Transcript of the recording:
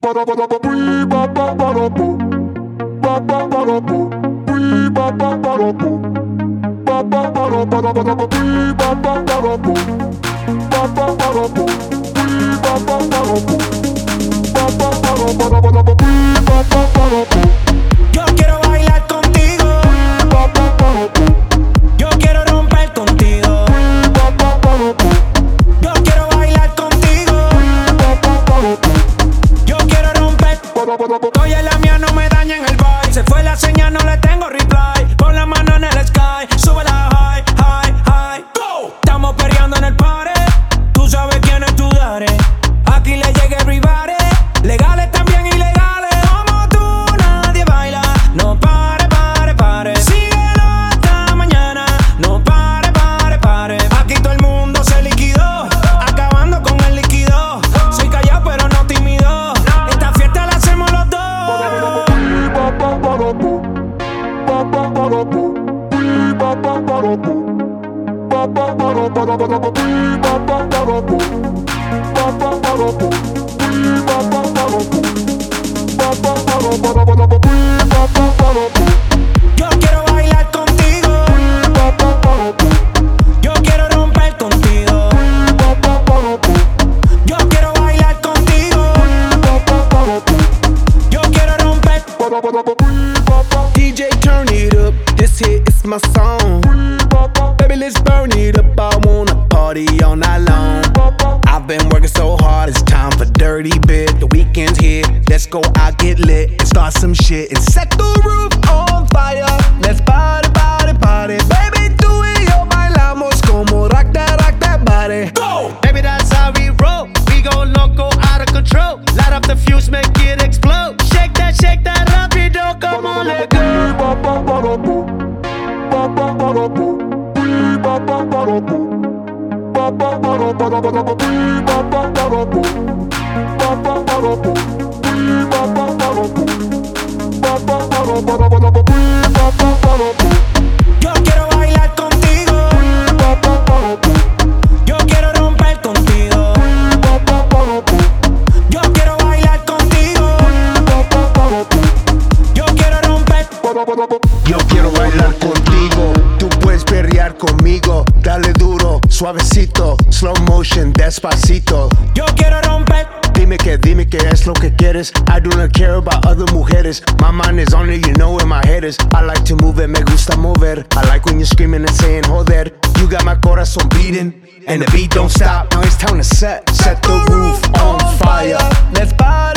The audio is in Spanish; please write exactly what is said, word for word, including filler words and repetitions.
Yo quiero bailar contigo. Yo quiero romper contigo. Yo quiero bailar contigo. Yo quiero romper. Oye, la mía no me daña en el vibe. Se fue la señal, no le tengo reply. Pon la mano en el sky, sube la high, high, high. Go. Estamos perreando en el party. Tú sabes quién es tu daddy. Aquí le llega everybody. Legales también ilegales. Como tú nadie baila. No pare, pare, pare. Síguelo hasta mañana. No pare, pare, pare. Aquí todo el mundo se liquidó, acabando con el líquido. Soy callado pero no tímido. Esta fiesta la hacemos los dos. Yo quiero bailar contigo. Yo quiero romper contigo. Yo quiero bailar contigo. Yo quiero romper. D J, turn it up. This hit is my song. Baby, let's burn it up. I wanna party all night long. I've been working so hard, it's time for dirty bit. The weekend's here, let's go out, get lit, and start some shit and set the roof on fire. Let's party, party, party. Baby, tú y yo bailamos como rock that, rock that body. Go! Baby, that's how we roll. We go loco, out of control. Light up the fuse, make it explode. Shake that, shake that rapido, come on, let go. Yo quiero bailar contigo. Yo quiero romper contigo. Yo quiero bailar contigo. Yo quiero romper. Yo quiero bailar contigo, tú puedes perrear conmigo. Dale duro, suavecito, slow motion, despacito. Yo quiero romper. Dime que, dime que es lo que quieres. I do not care about other mujeres. My mind is on it, you know where my head is. I like to move it, me gusta mover. I like when you're screaming and saying joder. You got my corazón beating, and the beat don't stop. Now it's time to set, set the roof on fire. Let's party.